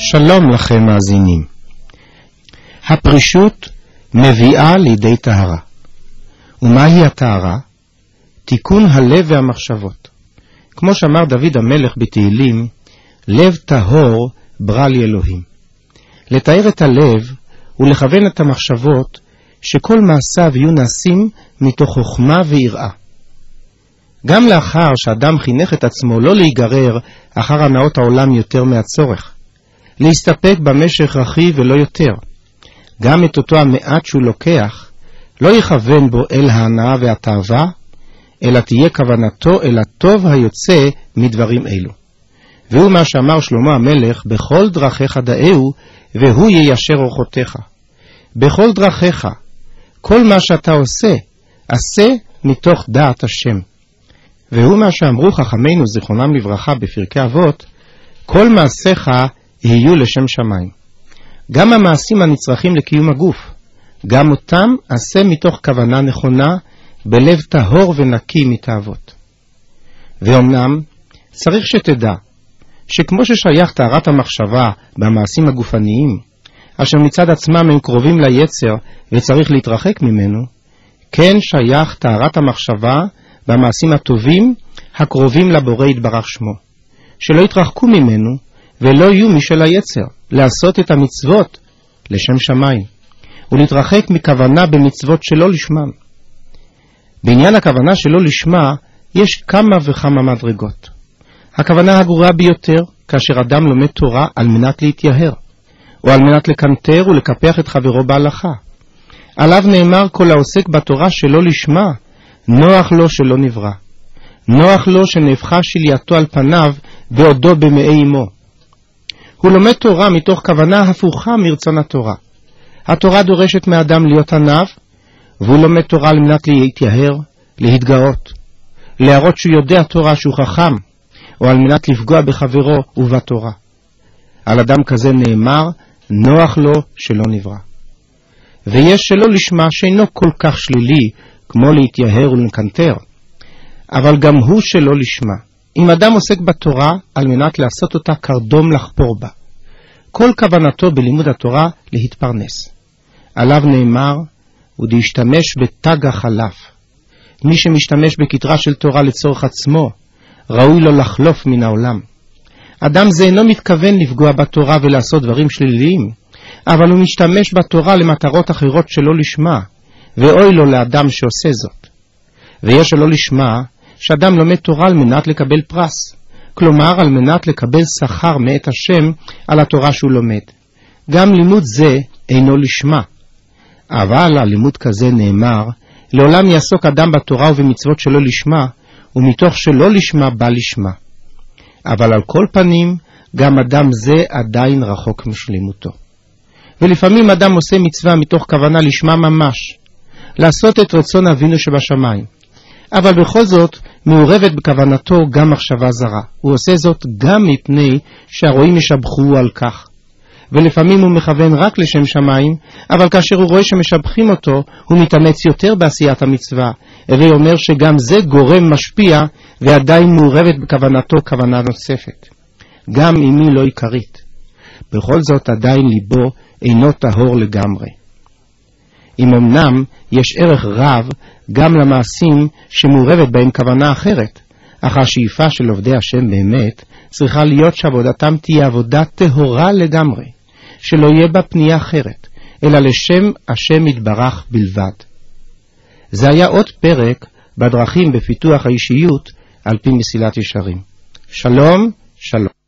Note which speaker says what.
Speaker 1: שלום לכם מאזינים. הפרישות מביאה לידי טהרה. ומהי הטהרה? תיקון הלב והמחשבות. כמו שאמר דוד המלך בתהילים, לב טהור ברא לי אלוהים. לתאר את הלב ולכוון את המחשבות שכל מעשיו יהיו נעשים מתוך חוכמה ויראה. גם לאחר שאדם חינך את עצמו לא להיגרר אחר הנאות העולם יותר מהצורך, להסתפק במשך רכיב ולא יותר, גם את אותו המעט שהוא לוקח, לא יכוון בו אל ההנאה והתאווה, אלא תהיה כוונתו אל הטוב היוצא מדברים אלו. והוא מה שאמר שלמה המלך, בכל דרכיך דאהו, והוא יישר אורחותיך. בכל דרכיך, כל מה שאתה עושה, עשה מתוך דעת השם. והוא מה שאמרו חכמינו זיכרונם לברכה בפרקי אבות, כל מעשיך יהיו לשם שמיים. גם המעשים הנצרכים לקיום הגוף, גם אותם עשה מתוך כוונה נכונה, בלב טהור ונקי מתאוות. ואומנם צריך שתדע, שכמו ששייך טהרת המחשבה במעשים הגופניים, אשר מצד עצמם הם קרובים ליצר וצריך להתרחק ממנו, כן שייך טהרת המחשבה במעשים הטובים הקרובים לבורא יתברך שמו, שלא יתרחקו ממנו ולא יהיו משל היצר, לעשות את המצוות לשם שמיים, ולהתרחק מכוונה במצוות שלא לשמן. בעניין הכוונה שלא לשמה יש כמה וכמה מדרגות. הכוונה הגרועה ביותר כאשר אדם לומד תורה על מנת להתייהר, או על מנת לקנטר ולקפח את חברו בהלכה. עליו נאמר כל העוסק בתורה שלא לשמה, נוח לו שלא נברא. נוח לו שנהפכה שלייתו על פניו בעודו במאי אמו. הוא לומד תורה מתוך כוונה הפוכה מרצון התורה. התורה דורשת מאדם להיות עניו, והוא לומד תורה על מנת להתייהר, להתגאות, להראות שהוא יודע תורה, שהוא חכם, או על מנת לפגוע בחברו ובתורה. על אדם כזה נאמר, נוח לו שלא נברא. ויש שלא לשמה שאינו כל כך שלילי, כמו להתייהר ולקנטר, אבל גם הוא שלא לשמה. אם אדם עוסק בתורה על מנת לעשות אותה קרדום לחפור בה, כל כוונתו בלימוד התורה להתפרנס. עליו נאמר, ולהשתמש בתג החלף. מי שמשתמש בכתרה של תורה לצורך עצמו, ראוי לו לחלוף מן העולם. אדם זה אינו מתכוון לפגוע בתורה ולעשות דברים שליליים, אבל הוא משתמש בתורה למטרות אחרות שלא לשמה, ואוי לו לאדם שעושה זאת. ויש שלא לשמה, שאדם לומד תורה על מנת לקבל פרס, כלומר על מנת לקבל שכר מאת השם על התורה שהוא לומד. גם לימוד זה אינו לשמה. אבל הלימוד כזה נאמר, לעולם יעסוק אדם בתורה ובמצוות שלא לשמה, ומתוך שלא לשמה בא לשמה. אבל על כל פנים, גם אדם זה עדיין רחוק משלימותו. ולפעמים אדם עושה מצווה מתוך כוונה לשמה ממש, לעשות את רצון אבינו שבשמיים. אבל בכל זאת מעורבת בכוונתו גם מחשבה זרה. הוא עושה זאת גם מפני שהרואים ישבחו על כך. ולפעמים הוא מכוון רק לשם שמיים, אבל כאשר הוא רואה שמשבחים אותו, הוא מתאמץ יותר בעשיית המצווה, ואומר שגם זה גורם משפיע, ועדיין מעורבת בכוונתו כוונה נוספת. גם אם היא לא עיקרית. בכל זאת עדיין ליבו אינו טהור לגמרי. אם אמנם יש ערך רב גם למעשים שמעורבת בהם כוונה אחרת, אך השאיפה של עובדי השם באמת צריכה להיות שעבודתם תהיה עבודה טהורה לגמרי, שלא יהיה בה פנייה אחרת, אלא לשם השם יתברך בלבד. זה היה עוד פרק בדרכים בפיתוח האישיות על פי מסילת ישרים. שלום, שלום.